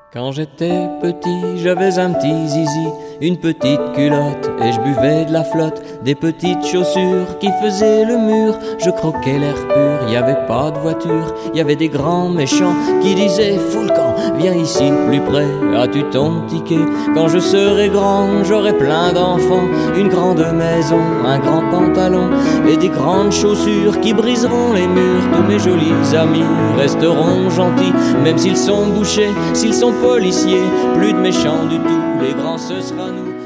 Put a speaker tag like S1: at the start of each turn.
S1: Quand j'étais petit, j'avais un petit zizi, une petite culotte, et je buvais de la flotte, des petites chaussures qui faisaient le mur. Je croquais l'air pur, y avait pas de voiture, y avait des grands méchants qui disaient fous le camp, viens ici plus près, as-tu ton ticket? Quand je serai grand, j'aurai plein d'enfants, une grande maison, un grand pantalon et des grandes chaussures qui briseront les murs. Tous mes jolis amis resteront gentils, même s'ils sont bouchés, s'ils sont policiers, plus de méchants du tout, les grands ce sera nous.